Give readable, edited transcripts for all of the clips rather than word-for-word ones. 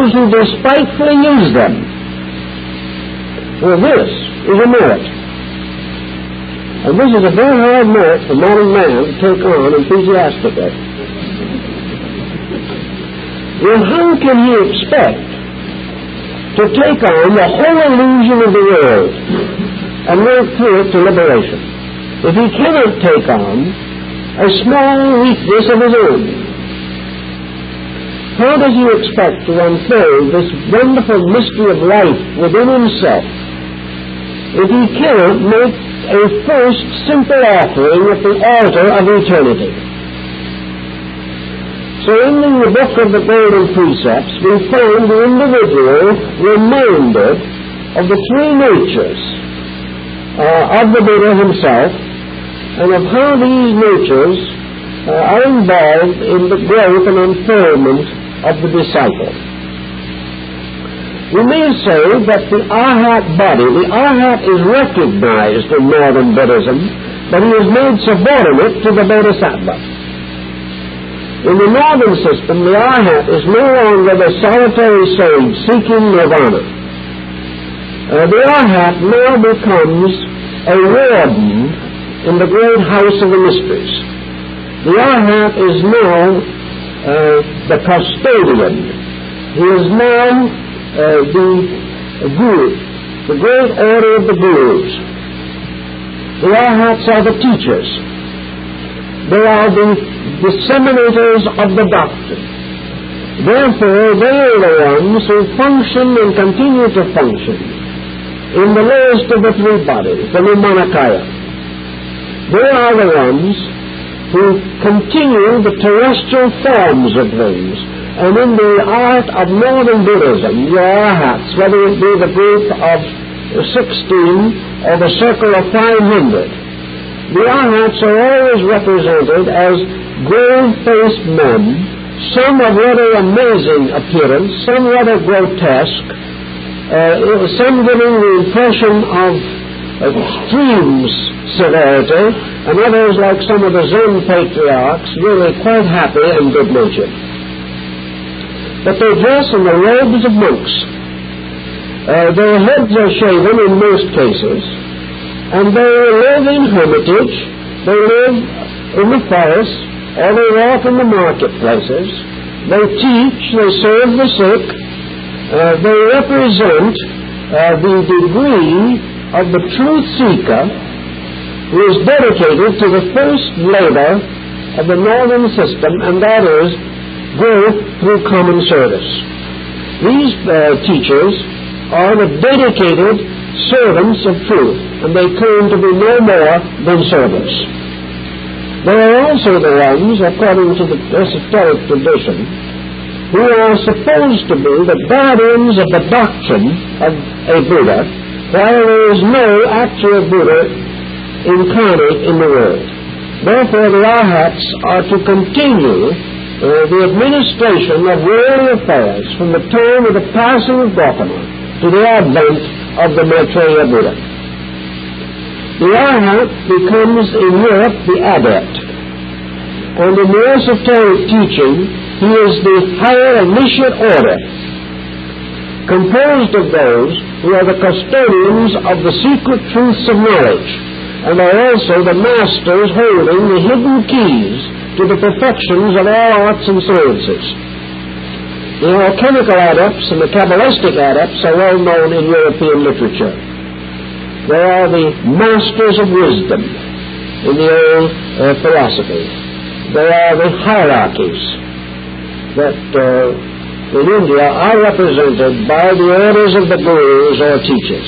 those who despitefully use them. Well, this is a merit. And this is a very hard merit for modern man to take on enthusiastically. Well, how can he expect to take on the whole illusion of the world and work through it to liberation if he cannot take on a small weakness of his own? How does he expect to unfold this wonderful mystery of life within himself if he cannot make a first simple offering at the altar of eternity? So in the book of the Golden Precepts, we find the individual reminded of the three natures of the Buddha himself, and of how these natures are involved in the growth and unfoldment of the disciple. We may say that the Arhat body, the Arhat is recognized in modern Buddhism, but he is made subordinate to the Bodhisattva. In the northern system, the Arhat is no longer the solitary sage seeking nirvana. The Arhat now becomes a warden in the great house of the mysteries. The Arhat is now the custodian. He is now the Guru, the great order of the Gurus. The Arhats are the teachers. They are the disseminators of the doctrine. Therefore, they are the ones who function and continue to function in the lowest of the three bodies, the Nirmanakaya. They are the ones who continue the terrestrial forms of things. And in the art of modern Buddhism, the Arhats, whether it be the group of 16 or the circle of 500, the Arhats are always represented as grave-faced men, some of rather amazing appearance, some rather grotesque, some giving the impression of extreme severity, and others, like some of the Zen patriarchs, really quite happy and good-natured. But they dress in the robes of monks. Their heads are shaven in most cases, and they live in hermitage, they live in the forest, or they walk in the marketplaces, they teach, they serve the sick, they represent the degree of the truth seeker who is dedicated to the first labor of the northern system, and that is growth through common service. These teachers are the dedicated servants of truth, and they claim to be no more than servants. They are also the ones, according to the esoteric tradition, who are supposed to be the guardians of the doctrine of a Buddha, while there is no actual Buddha incarnate in the world. Therefore, the Arhats are to continue the administration of worldly affairs from the time of the passing of Gautama to the advent of the Maitreya Buddha. The Arhat becomes in Europe the adept, and in the esoteric teaching he is the higher initiate order, composed of those who are the custodians of the secret truths of knowledge, and are also the masters holding the hidden keys to the perfections of all arts and sciences. The alchemical adepts and the Kabbalistic adepts are well known in European literature. They are the masters of wisdom in the old philosophy. They are the hierarchies that in India are represented by the orders of the gurus or teachers.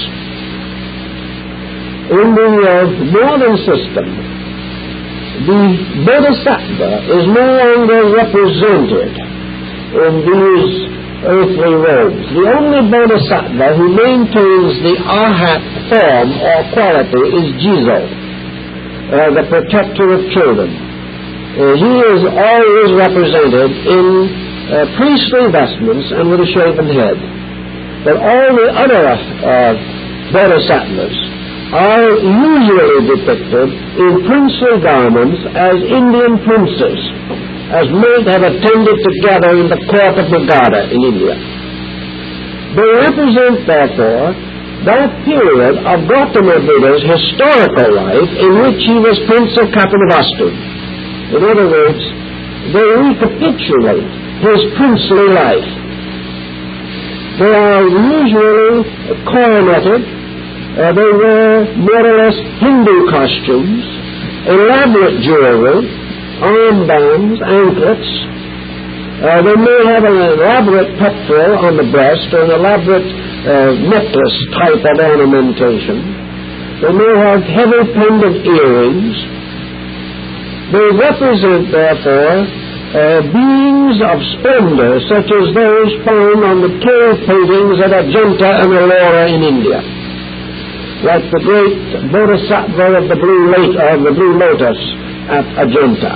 In the modern system, the Bodhisattva is no longer represented in these earthly robes. The only Bodhisattva who maintains the Arhat form or quality is Jizo, the protector of children. He is always represented in priestly vestments and with a shaven head. But all the other Bodhisattvas are usually depicted in princely garments as Indian princes, as might have attended together in the court of Magadha in India. They represent, therefore, that period of Gautama Buddha's historical life in which he was Prince of Kapilavastu. In other words, they recapitulate his princely life. They are usually coroneted. They wear more or less Hindu costumes, elaborate jewelry, armbands, anklets. They may have an elaborate pectoral on the breast or an elaborate necklace type of ornamentation. They may have heavy pendant earrings. They represent, therefore, beings of splendor such as those found on the cave paintings at Ajanta and Ellora in India, like the great Bodhisattva of the Blue Lotus at Ajanta.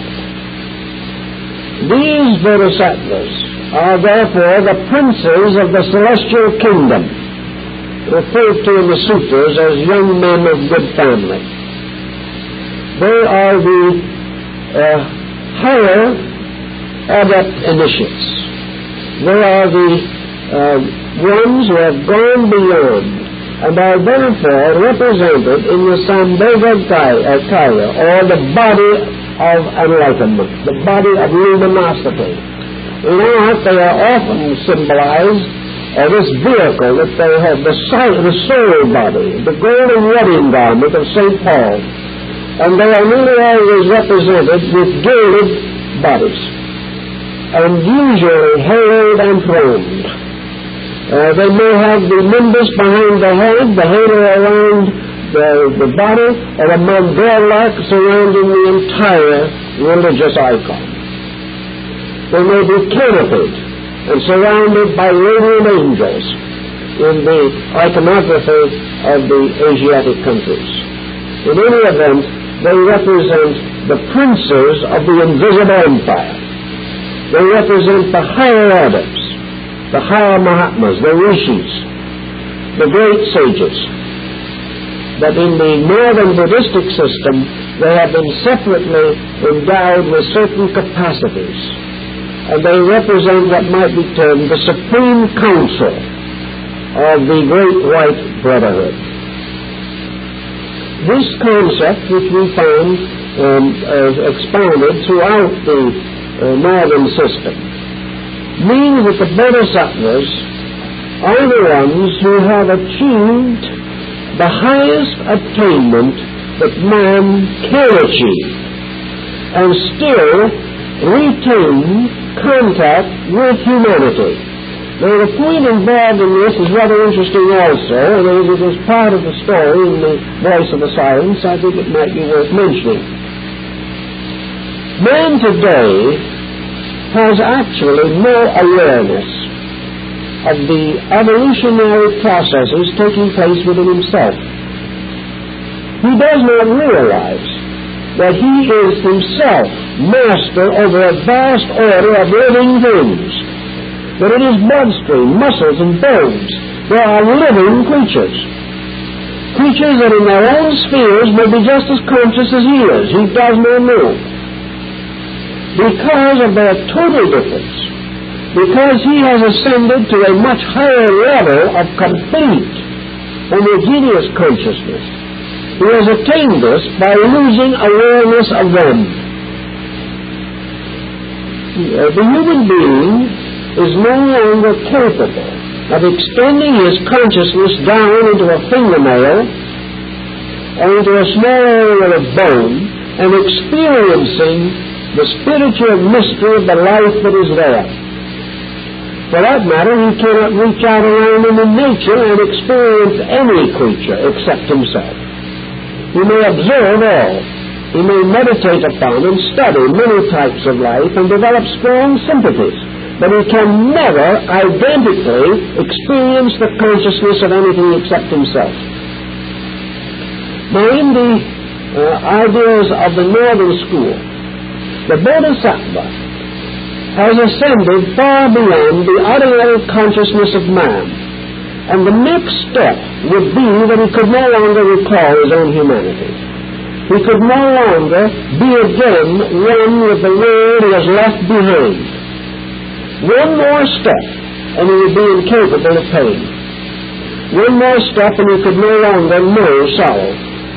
These Bodhisattvas are therefore the princes of the celestial kingdom, referred to in the sutras as young men of good family. They are the higher adept initiates. They are the ones who have gone beyond and are therefore represented in the Sambhogakaya, or the body of enlightenment, the body of luminosity. In art, they are often symbolized as this vehicle that they have, the soul body, the golden wedding garment of St. Paul. And they are nearly always represented with gilded bodies, and usually haloed and throned. They may have the nimbus behind the head, the halo around the body, or a mandala surrounding the entire religious icon. They may be canopied and surrounded by radiant angels in the iconography of the Asiatic countries. In any event, they represent the princes of the invisible empire. They represent the higher adepts, the higher Mahatmas, the Rishis, the great sages. But in the northern Buddhistic system, they have been separately endowed with certain capacities, and they represent what might be termed the Supreme Council of the Great White Brotherhood. This concept, which we find expounded throughout the northern system, means that the Bodhisattvas are the ones who have achieved the highest attainment that man can achieve, and still retain contact with humanity. Now, the point involved in this is rather interesting also, and as it is part of the story in the Voice of the Silence, I think it might be worth mentioning. Man today has actually no awareness of the evolutionary processes taking place within himself. He does not realize that he is himself master over a vast order of living things, that in his bloodstream, muscles, and bones there are living creatures. Creatures that in their own spheres may be just as conscious as he is. He does not know. Because of their total difference, because he has ascended to a much higher level of complete, homogeneous consciousness, he has attained this by losing awareness of them. The human being is no longer capable of extending his consciousness down into a fingernail or into a small area of bone and experiencing the spiritual mystery of the life that is there. For that matter, he cannot reach out around him in nature and experience any creature except himself. He may observe all. He may meditate upon and study many types of life and develop strong sympathies, but he can never identically experience the consciousness of anything except himself. Now, in the ideas of the Northern School, the Bodhisattva has ascended far beyond the ordinary consciousness of man, and the next step would be that he could no longer recall his own humanity. He could no longer be again one with the world he has left behind. One more step, and he would be incapable of pain. One more step and he could no longer know sorrow.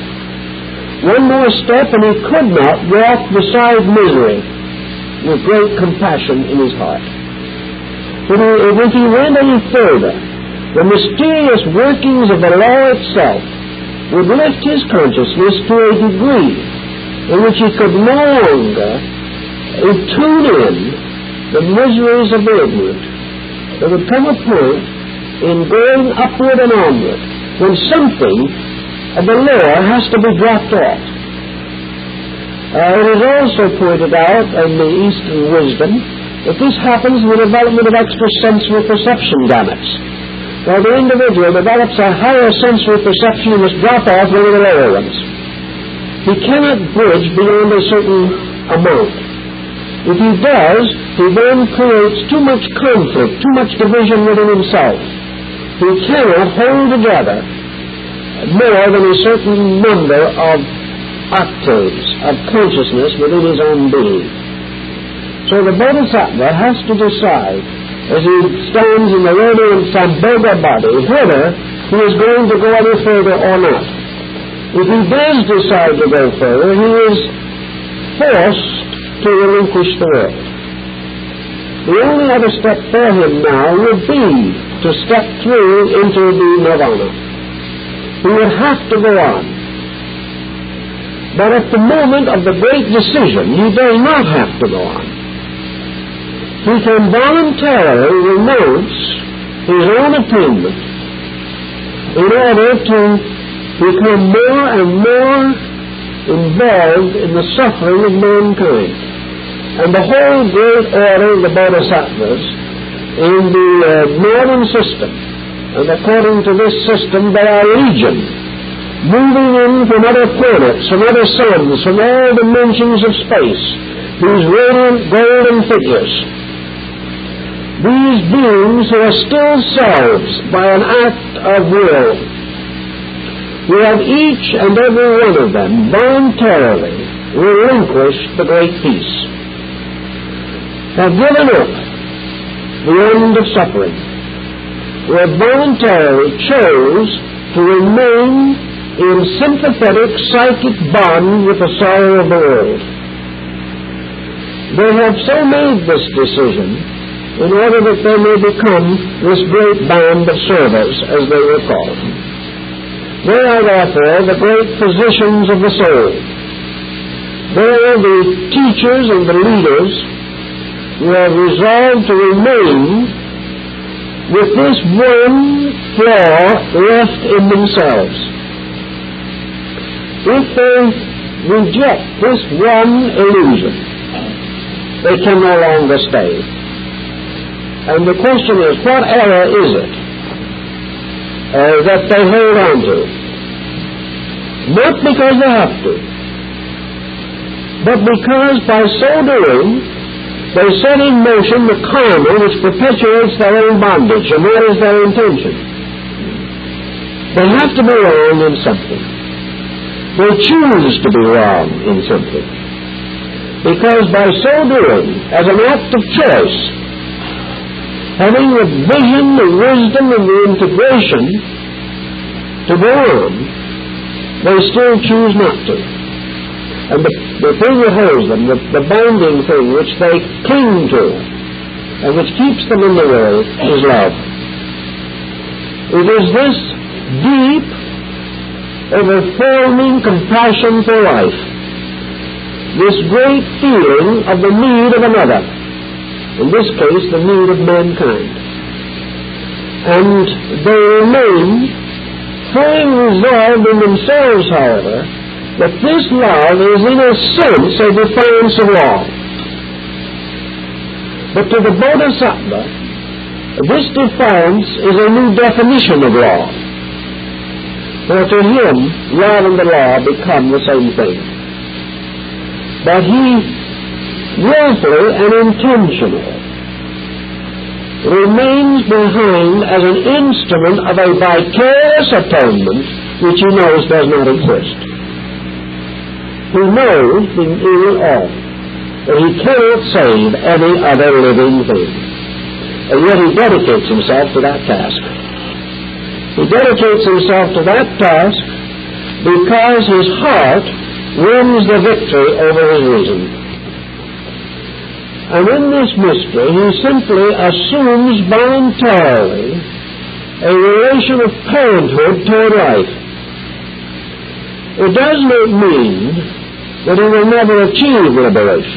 One more step and he could not walk beside misery with great compassion in his heart. But if he went any further, the mysterious workings of the law itself would lift his consciousness to a degree in which he could no longer tune in the miseries of the ignorant. There would come a point in going upward and onward when something of the law has to be dropped off. It is also pointed out in the Eastern wisdom that this happens in the development of extrasensory perception gamuts. While the individual develops a higher sensory perception, he must drop off one of the lower ones. He cannot bridge beyond a certain amount. If he does, he then creates too much conflict, too much division within himself. He cannot hold together more than a certain number of octaves of consciousness within his own being. So the Bodhisattva has to decide, as he stands in the radiant Sambhoga body, whether he is going to go any further or not. If he does decide to go further, he is forced to relinquish the world. The only other step for him now would be to step through into the nirvana. He would have to go on. But at the moment of the great decision, he does not have to go on. He can voluntarily renounce his own attainment in order to become more and more involved in the suffering of mankind. And the whole great order of the Bodhisattvas in the northern system, and according to this system they are legion, moving in from other planets, from other suns, from all dimensions of space, these radiant golden figures. These beings who are still selves by an act of will, who have each and every one of them voluntarily relinquished the great peace, have given up the end of suffering, who have voluntarily chose to remain in sympathetic psychic bond with the sorrow of the world. They have so made this decision in order that they may become this great band of servers, as they were called. They are therefore the great physicians of the soul. They are the teachers and the leaders who have resolved to remain with this one flaw left in themselves. If they reject this one illusion, they can no longer stay. And the question is, what error is it that they hold on to? Not because they have to, but because by so doing, they set in motion the karma which perpetuates their own bondage. And what is their intention? They have to be wrong in something. They choose to be wrong in something. Because by so doing, as an act of choice, having the vision, the wisdom, and the integration to go on, they still choose not to. And the thing that holds them, the binding thing which they cling to, and which keeps them in the world, is love. It is this deep, overwhelming compassion for life, this great feeling of the need of another, in this case the need of mankind. And they remain fully resolved in themselves, however, that this love is in a sense a defiance of law. But to the Bodhisattva, this defiance is a new definition of law. For to him, love and the law become the same thing. But he willfully and intentionally remains behind as an instrument of a vicarious atonement which he knows does not exist. He knows in all that he cannot save any other living thing. and yet he dedicates himself to that task. He dedicates himself to that task because his heart wins the victory over his reason. And in this mystery, he simply assumes voluntarily a relation of parenthood toward life. It does not mean that he will never achieve liberation,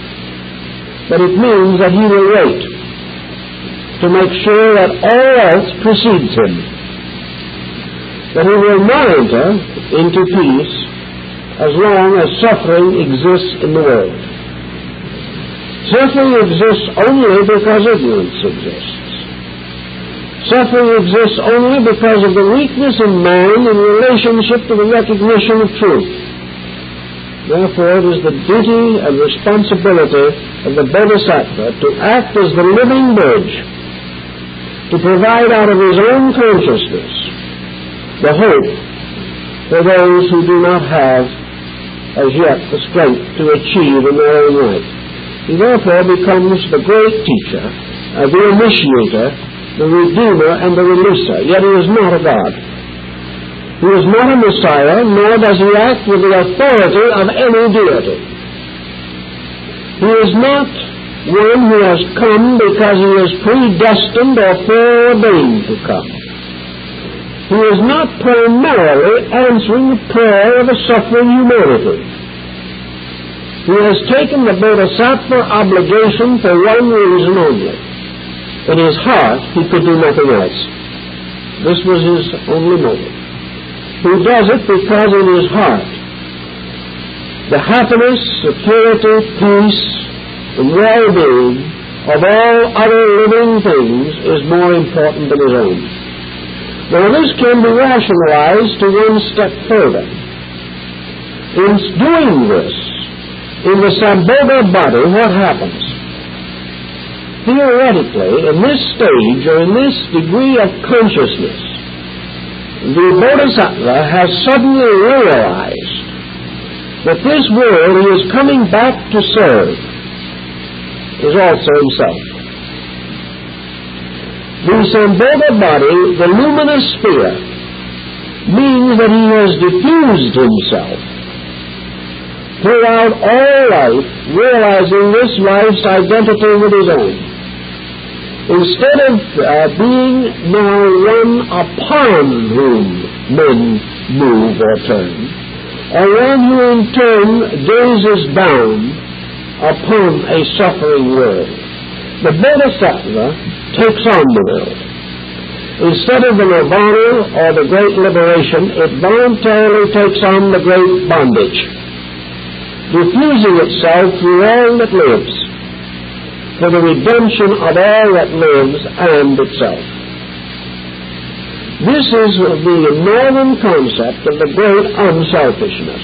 but it means that he will wait to make sure that all else precedes him, that he will not enter into peace as long as suffering exists in the world. Suffering exists only because ignorance exists. Suffering exists only because of the weakness in man in relationship to the recognition of truth. Therefore, it is the duty and responsibility of the Bodhisattva to act as the living bridge, to provide out of his own consciousness the hope for those who do not have as yet the strength to achieve in their own right. He therefore becomes the great teacher, the initiator, the redeemer, and the releaser. Yet he is not a God. He is not a Messiah, nor does he act with the authority of any deity. He is not one who has come because he is predestined or foreordained to come. He is not primarily answering the prayer of a suffering humanity. He has taken the Bodhisattva obligation for one reason only. In his heart, he could do nothing else. This was his only motive. He does it because in his heart, the happiness, security, peace, and well-being of all other living things is more important than his own. Now, this can be rationalized to one step further. In doing this, in the Sambodha body, what happens? Theoretically, in this stage or in this degree of consciousness, the Bodhisattva has suddenly realized that this world he is coming back to serve is also himself. The Sambodha body, the luminous sphere, means that he has diffused himself throughout all life, realizing this life's identity with his own. Instead of being now one upon whom men move or turn, or one who in turn gazes down upon a suffering world, the Bodhisattva takes on the world. Instead of the nirvana or the great liberation, it voluntarily takes on the great bondage, diffusing itself through all that lives, for the redemption of all that lives and itself. This is the northern concept of the great unselfishness.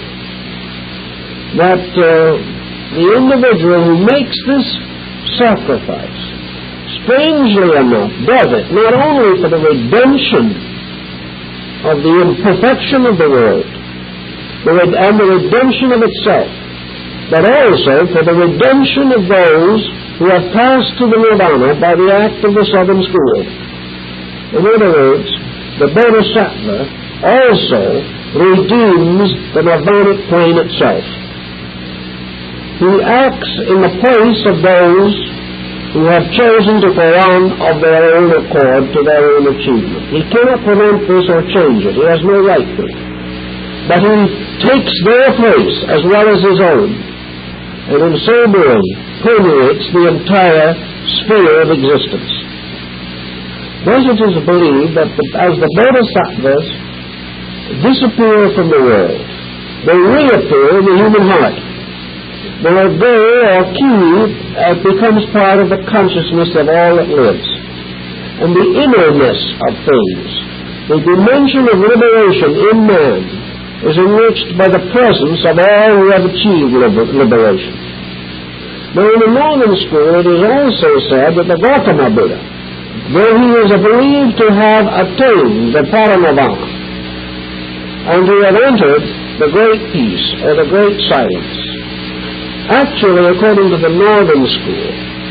That the individual who makes this sacrifice, strangely enough, does it not only for the redemption of the imperfection of the world, and the redemption of itself, but also for the redemption of those who have passed to the nirvana by the act of the seven schools. In other words, the Bodhisattva also redeems the nirvanic plane itself. He acts in the place of those who have chosen to go on of their own accord to their own achievement. He cannot prevent this or change it. He has no right to. But he takes their place as well as his own, and in so doing permeates the entire sphere of existence. Thus it is believed that as the Bodhisattvas disappear from the world, they reappear in the human heart. Their goal or key becomes part of the consciousness of all that lives. And the innerness of things, the dimension of liberation in man, is enriched by the presence of all who have achieved liberation. Now, in the northern school, it is also said that the Gautama Buddha, though he is believed to have attained the Paranirvana and to have entered the great peace or the great silence, actually, according to the northern school,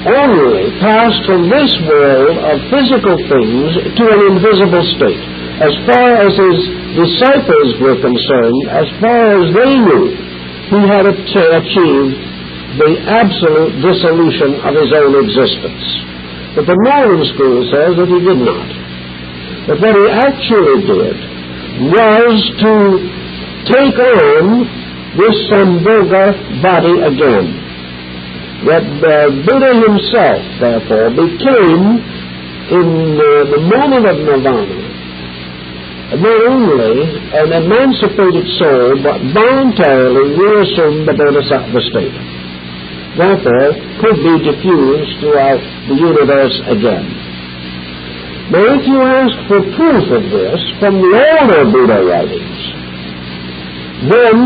only passed from this world of physical things to an invisible state. As far as his disciples were concerned, as far as they knew, he had achieved the absolute dissolution of his own existence. But the Northern school says that he did not. But what he actually did was to take on this Sambhoga body again. That Buddha himself, therefore, became, in the moment of nirvana, not only an emancipated soul, but voluntarily reassumed the Bodhisattva state. Therefore, could be diffused throughout the universe again. Now, if you ask for proof of this from the older Buddha writings, then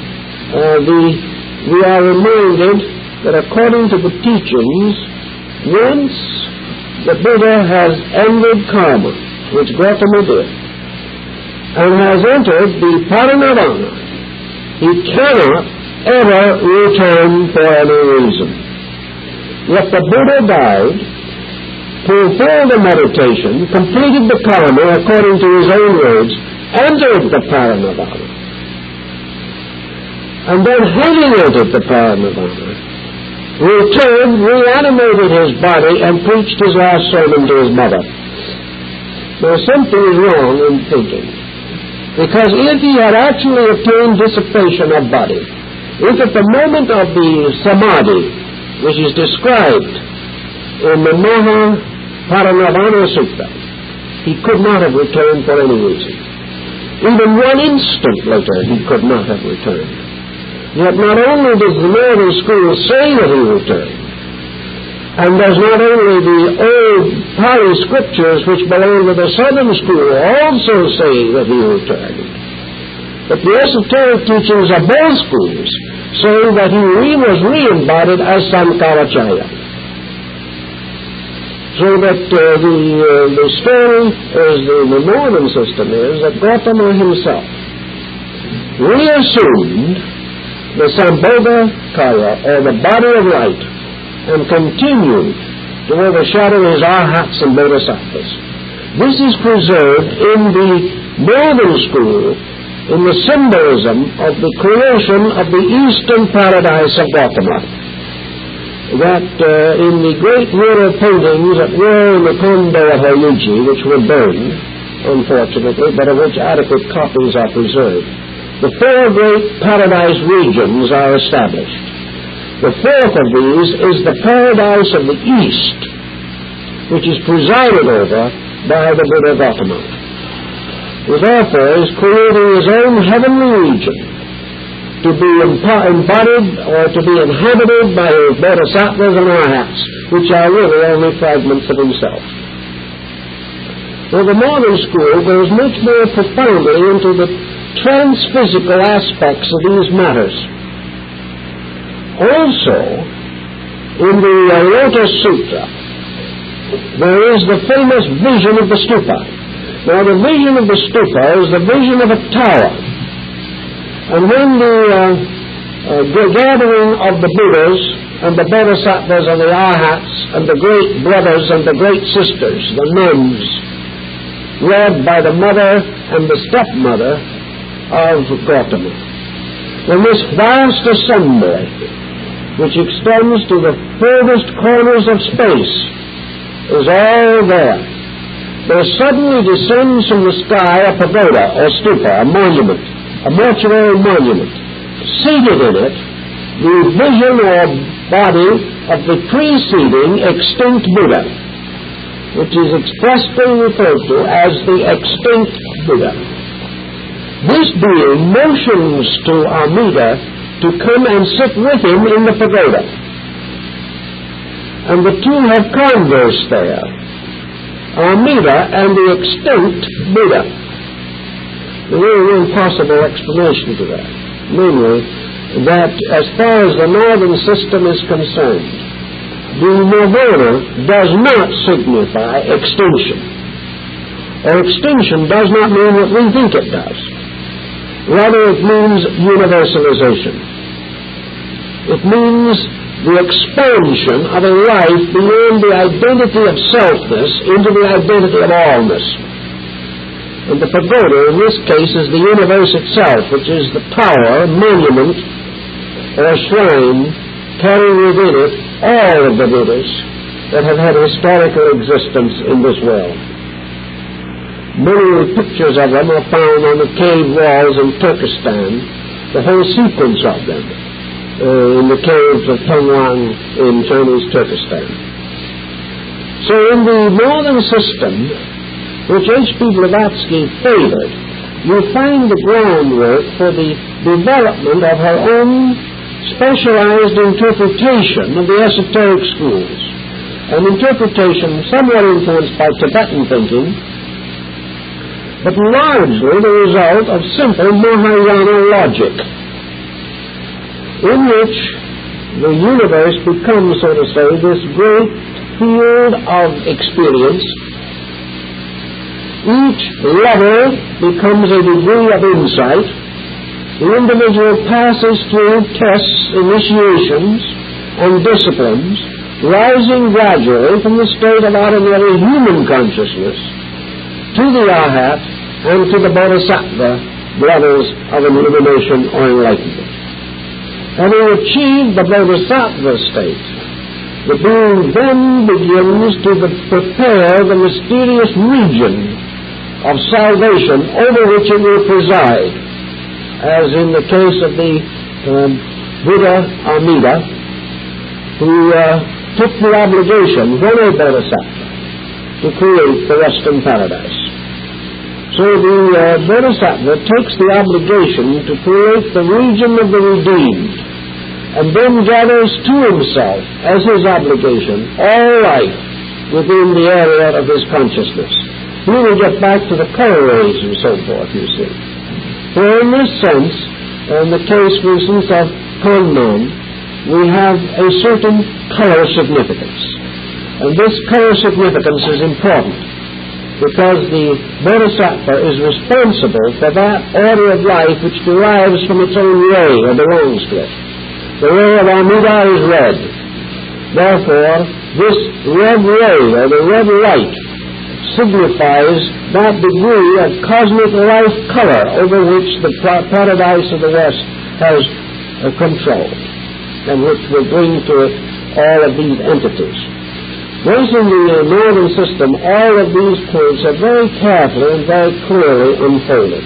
we are reminded that according to the teachings, once the Buddha has ended karma, which Gautama did, and has entered the parinirvana, he cannot ever return for any reason. Yet the Buddha died, fulfilled the meditation, completed the karma according to his own words, entered the parinirvana, and then having entered the parinirvana, returned, reanimated his body, and preached his last sermon to his mother. Now something is wrong in thinking. Because if he had actually obtained dissipation of body, if at the moment of the samadhi, which is described in the Mahaparinirvana Sutta, he could not have returned for any reason. Even 1 instant later, he could not have returned. Yet not only does the Northern school say that he returned, and does not only the old Pali scriptures which belong to the Southern school also say that he returned, but the esoteric teachings of both schools say that he was re-embodied as Sankaracharya. So that the story is the Northern system is that Gautama himself reassumed the Sambhoga Kaya, or the body of light, and continued to overshadow his arhats and bodhisattvas. This is preserved in the Northern school in the symbolism of the creation of the eastern paradise of Gautama. That in the great mural paintings that were in the Kondo of Horyuji, which were burned, unfortunately, but of which adequate copies are preserved, the 4 great paradise regions are established. The 4th of these is the paradise of the East, which is presided over by the Buddha Gautama, who therefore is creating his own heavenly region to be embodied or to be inhabited by his bodhisattvas and arhats, which are really only fragments of himself. Now, the Northern school goes much more profoundly into the transphysical aspects of these matters. Also, in the Lotus Sutra, there is the famous vision of the stupa. Now, the vision of the stupa is the vision of a tower. And when the gathering of the Buddhas and the Bodhisattvas and the Arhats and the great brothers and the great sisters, the nuns, led by the mother and the stepmother of Gautama, when this vast assembly, which extends to the furthest corners of space, is all there suddenly descends from the sky a pagoda or stupa, a monument, a mortuary monument. Seated in it, the vision or body of the preceding extinct Buddha, which is expressly referred to as the extinct Buddha. This being motions to Amida to come and sit with him in the pagoda. And the two have conversed there, Amida and the extinct Buddha. There is one possible explanation to that, namely that as far as the Northern system is concerned, the nirvana does not signify extinction. Or extinction does not mean what we think it does. Rather, it means universalization. It means the expansion of a life beyond the identity of selfness into the identity of allness. And the pagoda in this case is the universe itself, which is the tower, monument, or shrine carrying within it all of the Buddhas that have had historical existence in this world. Many pictures of them are found on the cave walls in Turkestan, the whole sequence of them, in the caves of Tongwang in Chinese Turkestan. So in the northern system, which H.P. Blavatsky favored, you find the groundwork for the development of her own specialized interpretation of the esoteric schools, an interpretation somewhat influenced by Tibetan thinking, but largely the result of simple Mahayana logic, in which the universe becomes, so to say, this great field of experience. Each level becomes a degree of insight. The individual passes through tests, initiations, and disciplines, rising gradually from the state of ordinary human consciousness to the Arhat and to the Bodhisattva levels of illumination or enlightenment. Having achieved the Bodhisattva state, the being then begins to prepare the mysterious region of salvation over which it will preside, as in the case of the Buddha Amida, who took the obligation, when a Bodhisattva, to create the Western paradise. So the Bodhisattva takes the obligation to create the region of the redeemed, and then gathers to himself, as his obligation, all life within the area of his consciousness. We will get back to the color rays and so forth, you see. For in this sense, in the case, for instance, of Kunman, we have a certain color significance. And this color significance is important, because the Bodhisattva is responsible for that order of life which derives from its own ray or belongs to it. The ray of Amida is red. Therefore, this red ray, or the red light, signifies that degree of cosmic life color over which the paradise of the West has control, and which will bring to it all of these entities. Those in the northern system, all of these points are very carefully and very clearly unfolded.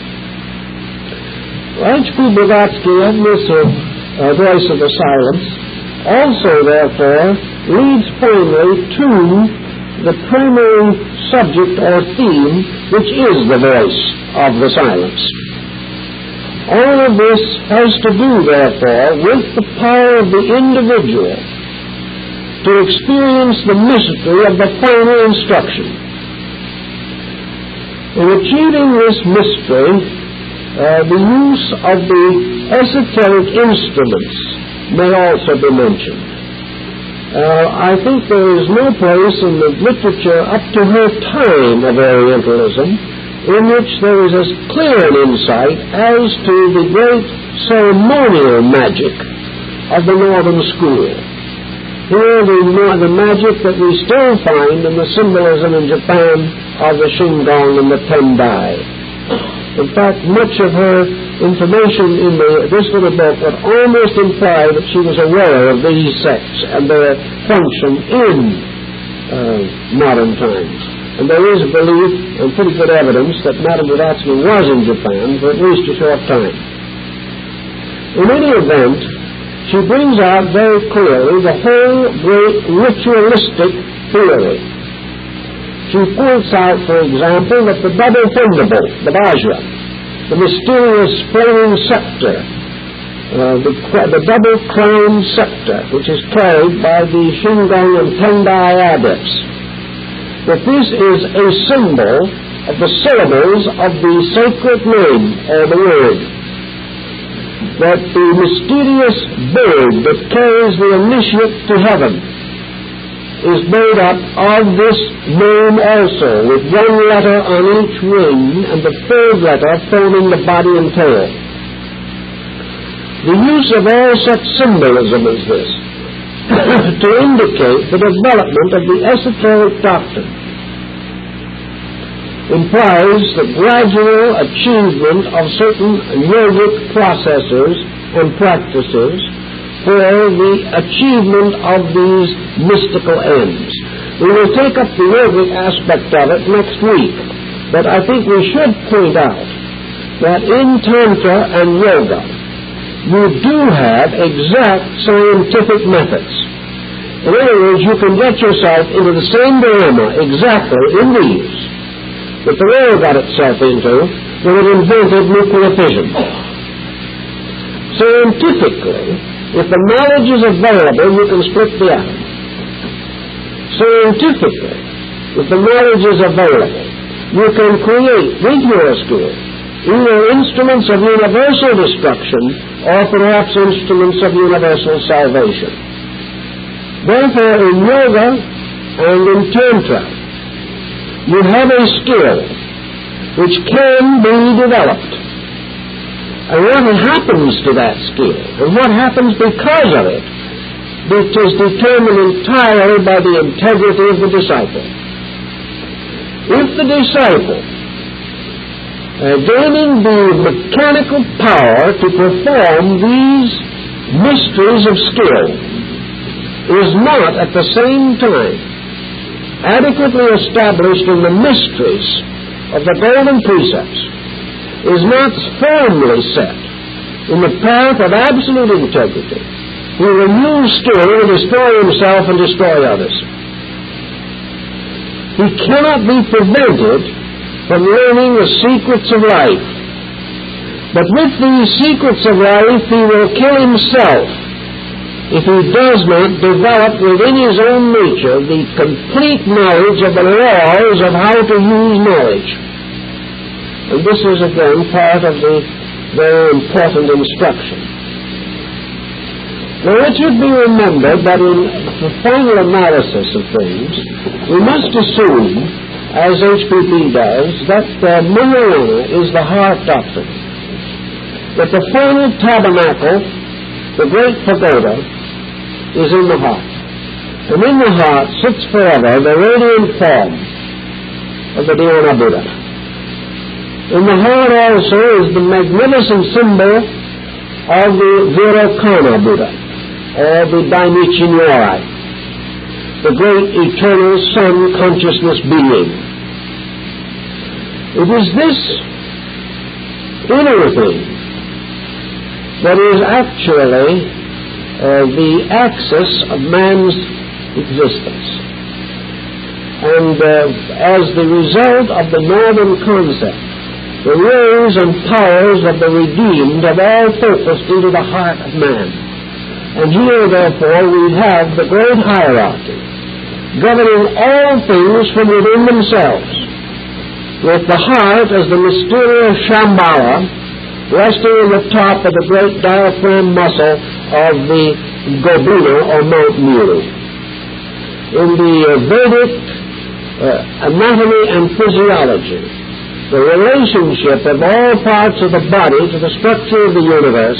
H.P. Blavatsky, in this Voice of the Silence, also, therefore, leads finally to the primary subject or theme, which is the voice of the silence. All of this has to do, therefore, with the power of the individual to experience the mystery of the final instruction. In achieving this mystery, the use of the esoteric instruments may also be mentioned. I think there is no place in the literature up to her time of Orientalism in which there is as clear an insight as to the great ceremonial magic of the Northern School. Here the magic that we still find in the symbolism in Japan of the Shingon and the Tendai. In fact, much of her information in this little book would almost imply that she was aware of these sects and their function in modern times. And there is a belief and pretty good evidence that Madame Blavatsky was in Japan for at least a short time. In any event, she brings out very clearly the whole great ritualistic theory. She points out, for example, that the double thunderbolt, the Vajra, the mysterious flaming scepter, the double-crowned scepter, which is carried by the Shingon and Tendai adepts, that this is a symbol of the syllables of the sacred name, or the word, that the mysterious bird that carries the initiate to heaven is made up of this name also, with one letter on each wing and the third letter forming the body and tail. The use of all such symbolism as this to indicate the development of the esoteric doctrine. Implies the gradual achievement of certain yogic processes and practices for the achievement of these mystical ends. We will take up the yogic aspect of it next week, but I think we should point out that in Tantra and Yoga, you do have exact scientific methods. In other words, you can get yourself into the same dilemma exactly in these that the world got itself into when it invented nuclear fission. Scientifically, if the knowledge is available, you can split the atom. Scientifically, if the knowledge is available, you can create, with your skill, either instruments of universal destruction or perhaps instruments of universal salvation. Therefore, in Yoga and in Tantra, you have a skill which can be developed. And what happens to that skill, and what happens because of it, it is determined entirely by the integrity of the disciple. If the disciple, gaining the mechanical power to perform these mysteries of skill, is not at the same time adequately established in the mysteries of the golden precepts, is not firmly set in the path of absolute integrity, he will use skill to destroy himself and destroy others. He cannot be prevented from learning the secrets of life. But with these secrets of life, he will kill himself if he does not develop within his own nature the complete knowledge of the laws of how to use knowledge. And this is again part of the very important instruction. Now it should be remembered that in the final analysis of things, we must assume, as HPP does, that Mahayana is the heart doctrine. That the final tabernacle, the great pagoda, is in the heart. And in the heart sits forever the radiant form of the Dhyana Buddha. In the heart also is the magnificent symbol of the Vairocana Buddha, or the Dainichi Nyorai, the great eternal Sun consciousness being. It is this inner thing that is actually the axis of man's existence. And as the result of the northern concept, the ways and powers of the redeemed have all focused into the heart of man. And here, therefore, we have the great hierarchy governing all things from within themselves, with the heart as the mysterious Shambhala resting on the top of the great diaphragm muscle of the Gobina or Mount Meru. In the Vedic anatomy and physiology, the relationship of all parts of the body to the structure of the universe,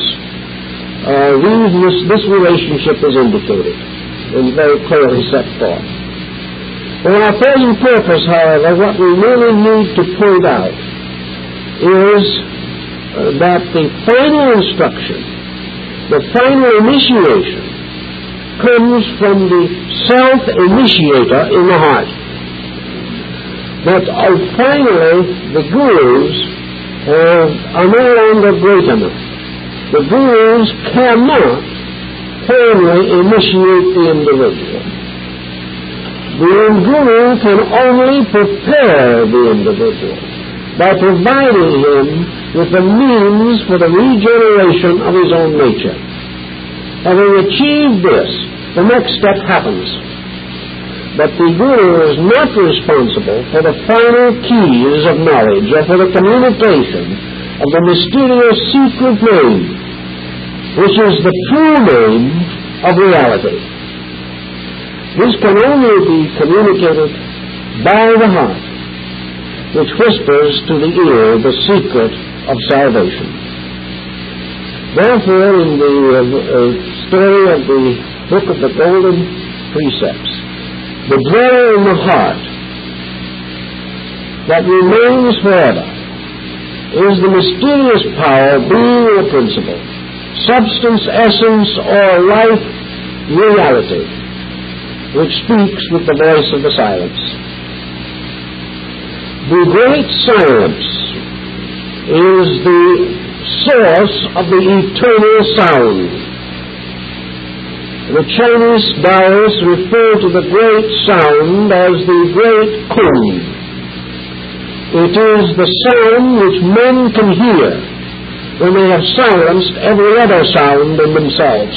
this relationship is indicated and very clearly set forth. For our present purpose, however, what we really need to point out is that the final instruction, the final initiation, comes from the self-initiator in the heart. That finally the gurus are no longer great enough. The gurus cannot firmly initiate the individual. The guru can only prepare the individual by providing him with the means for the regeneration of his own nature. Having achieved this, the next step happens. But the guru is not responsible for the final keys of knowledge or for the communication of the mysterious secret name, which is the true name of reality. This can only be communicated by the heart, which whispers to the ear the secret of salvation. Therefore, in the story of the book of the Golden Precepts. The dweller in the heart that remains forever is the mysterious power, being or principle, substance, essence, or life reality, which speaks with the voice of the silence. The great silence is the source of the eternal sound. The Chinese Taoists refer to the great sound as the great Kung. It is the sound which men can hear when they have silenced every other sound in themselves.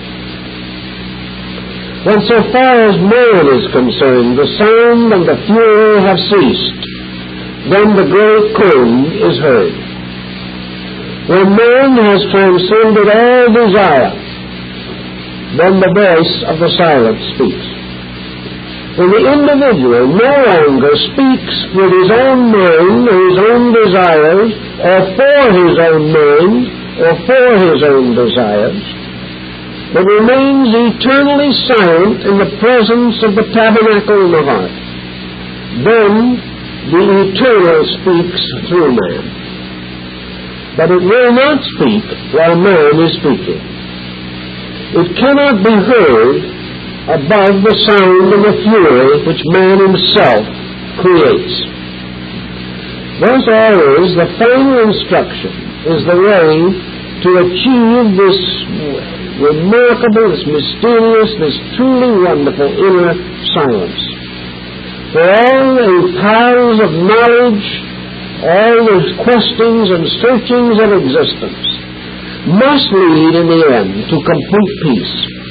When so far as man is concerned, the sound and the fury have ceased, then the great Kung is heard. When man has transcended all desire, then the voice of the silence speaks. When the individual no longer speaks with his own mind or his own desires, or for his own mind or for his own desires, but remains eternally silent in the presence of the tabernacle in the heart, then the eternal speaks through man. But it will not speak while man is speaking. It cannot be heard above the sound and the fury which man himself creates. Thus always the final instruction is the way to achieve this remarkable, this mysterious, this truly wonderful inner silence. For all the piles of knowledge, all those questings and searchings of existence must lead in the end to complete peace.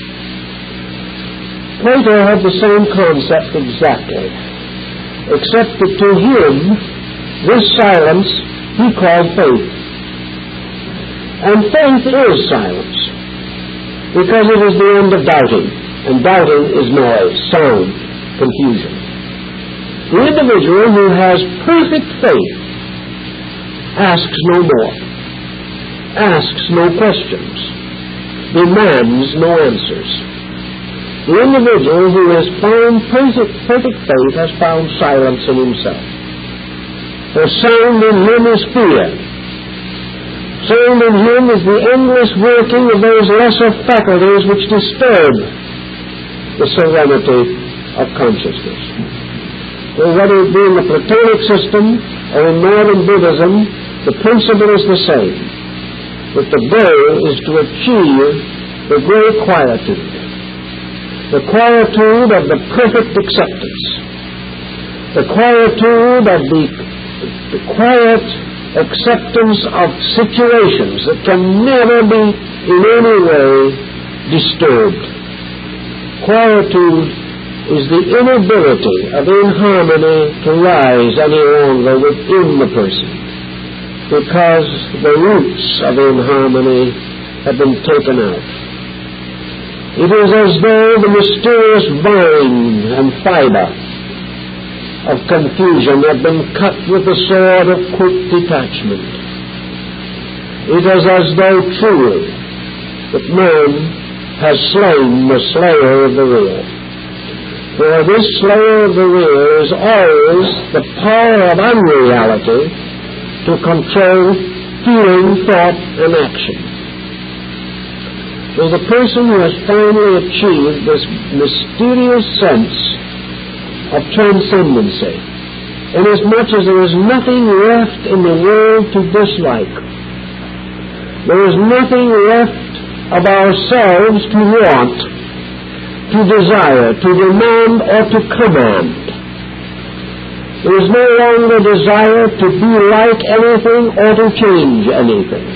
Plato had the same concept exactly, except that to him this silence he called faith. And faith is silence, because it is the end of doubting, and doubting is noise, sound, confusion. The individual who has perfect faith asks no more, asks no questions, demands no answers. The individual who has found perfect faith has found silence in himself. For sound in him is fear. Sound in him is the endless working of those lesser faculties which disturb the serenity of consciousness. So whether it be in the Platonic system or in Northern Buddhism, the principle is the same, that the goal is to achieve the great quietude, the quietude of the perfect acceptance, the quietude of the quiet acceptance of situations that can never be in any way disturbed. Quietude is the inability of inharmony to rise any longer within the person, because the roots of inharmony have been taken out. It is as though the mysterious vine and fiber of confusion have been cut with the sword of quick detachment. It is as though truly that man has slain the slayer of the real. For this slayer of the real is always the power of unreality to control feeling, thought, and action. So the person who has finally achieved this mysterious sense of transcendency, inasmuch as there is nothing left in the world to dislike, there is nothing left of ourselves to want, to desire, to demand, or to command. There is no longer desire to be like anything or to change anything.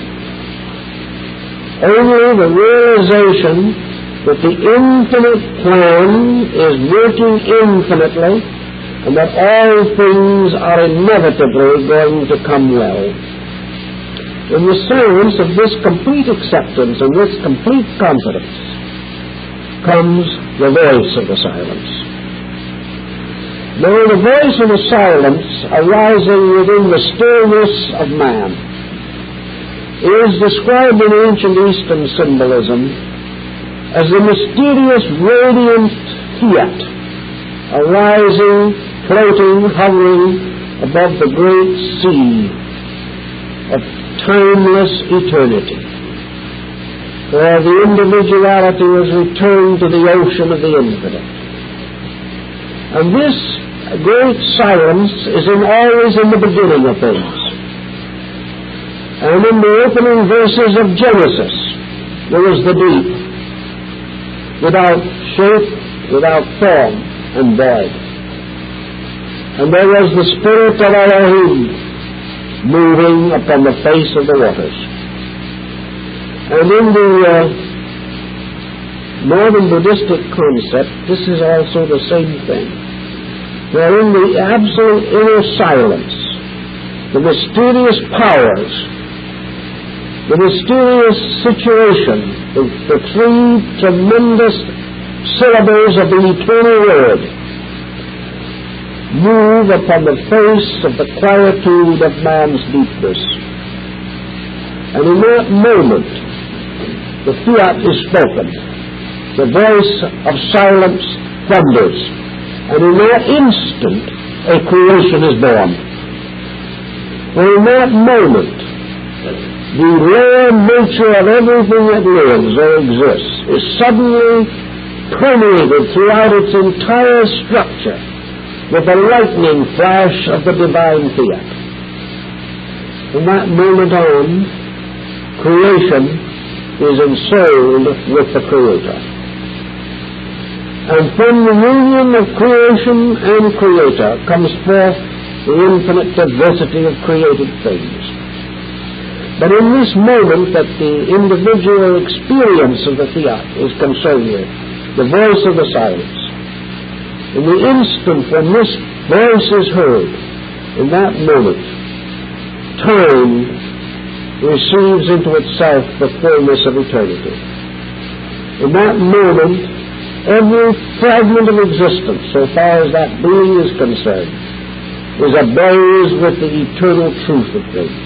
Only the realization that the infinite plan is working infinitely and that all things are inevitably going to come well. In the silence of this complete acceptance and this complete confidence comes the voice of the silence. Now, the voice of the silence arising within the stillness of man is described in ancient Eastern symbolism as the mysterious radiant fiat arising, floating, hovering above the great sea of timeless eternity. For the individuality was returned to the ocean of the infinite. And this great silence is always in the beginning of things. And in the opening verses of Genesis, there was the deep, without shape, without form, and void. And there was the Spirit of Elohim moving upon the face of the waters. And in the Northern Buddhistic concept, this is also the same thing. Where in the absolute inner silence, the mysterious powers, the mysterious situation, the three tremendous syllables of the eternal word move upon the face of the quietude of man's deepness. And in that moment, the fiat is spoken. The voice of silence thunders. And in that instant, a creation is born. And in that moment, the rare nature of everything that lives or exists is suddenly permeated throughout its entire structure with the lightning flash of the divine fiat. From that moment on, creation is ensouled with the Creator. And from the union of creation and Creator comes forth the infinite diversity of created things. But in this moment that the individual experience of the fiat is concerned with, the voice of the silence, in the instant when this voice is heard, in that moment, time receives into itself the fullness of eternity. In that moment, every fragment of existence, so far as that being is concerned, is ablaze with the eternal truth of things.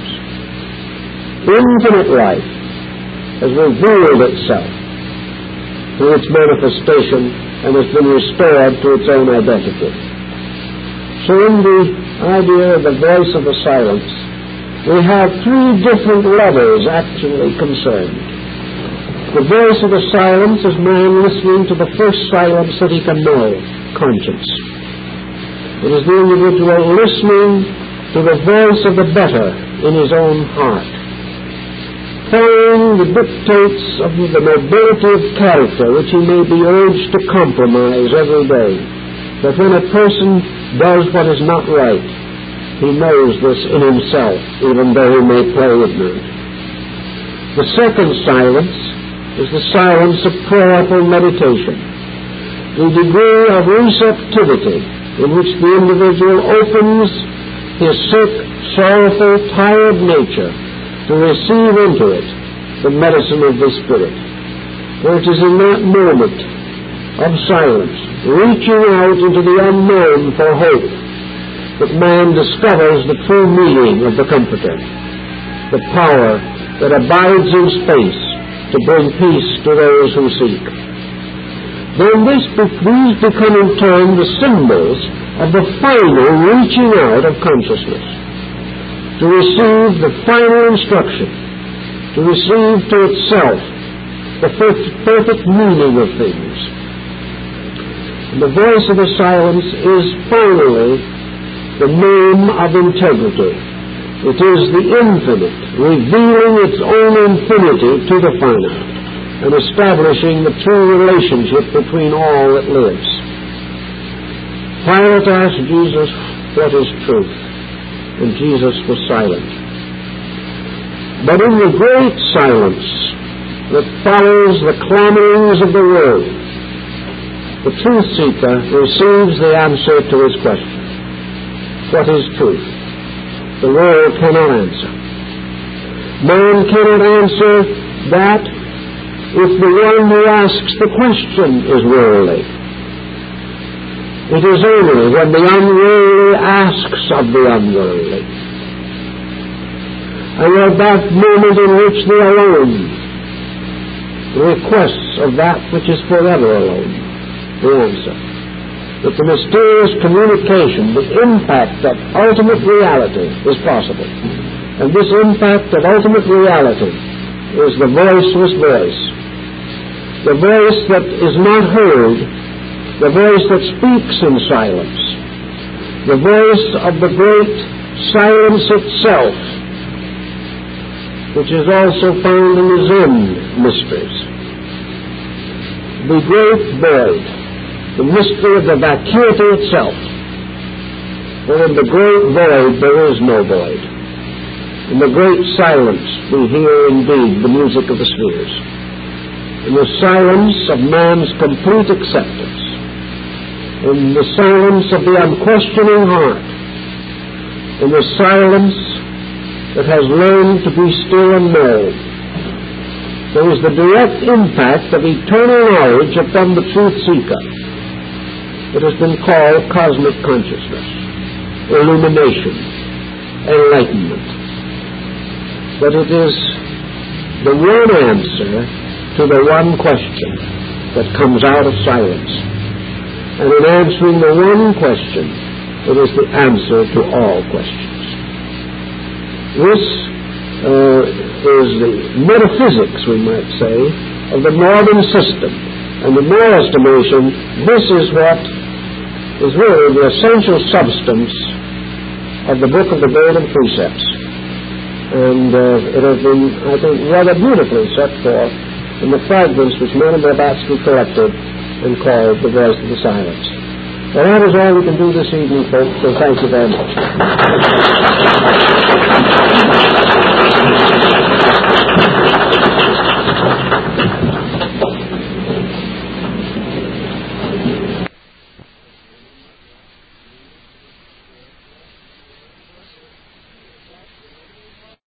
Infinite life has revealed itself through its manifestation and has been restored to its own identity. So in the idea of the voice of the silence, we have three different levels actually concerned. The voice of the silence is man listening to the first silence that he can know, conscience. It is the individual listening to the voice of the better in his own heart, following the dictates of the nobility of character which he may be urged to compromise every day. That when a person does what is not right, he knows this in himself, even though he may play ignorant. The second silence is the silence of prayerful meditation, the degree of receptivity in which the individual opens his sick, sorrowful, tired nature to receive into it the medicine of the Spirit. For it is in that moment of silence, reaching out into the unknown for hope, that man discovers the true meaning of the Comforter, the power that abides in space to bring peace to those who seek. Then these become in turn the symbols of the final reaching out of consciousness, to receive the final instruction, to receive to itself the perfect meaning of things. And the voice of the silence is finally the name of integrity. It is the infinite, revealing its own infinity to the finite, and establishing the true relationship between all that lives. Pilate asked Jesus, "What is truth?" And Jesus was silent. But in the great silence that follows the clamorings of the world, the truth seeker receives the answer to his question. What is truth? The world cannot answer. Man cannot answer that if the one who asks the question is worldly. It is only when the unworldly asks of the unworldly, and at that moment in which the alone the requests of that which is forever alone, the answer. That the mysterious communication, the impact of ultimate reality is possible. And this impact of ultimate reality is the voiceless voice. The voice that is not heard, the voice that speaks in silence, the voice of the great silence itself, which is also found in the Zen mysteries. The great void, the mystery of the vacuity itself. For in the great void there is no void. In the great silence we hear indeed the music of the spheres. In the silence of man's complete acceptance. In the silence of the unquestioning heart. In the silence that has learned to be still and know. There is the direct impact of eternal knowledge upon the truth seeker. It has been called cosmic consciousness, illumination, enlightenment. But it is the one answer to the one question that comes out of silence. And in answering the one question, it is the answer to all questions. This is the metaphysics, we might say, of the northern system. And in my estimation, this is what is really the essential substance of the Book of the Golden Precepts. And it has been, I think, rather beautifully set forth in the fragments which Madame Blavatsky collected and called The Voice of the Silence. Well, that is all we can do this evening, folks, so thank you very much.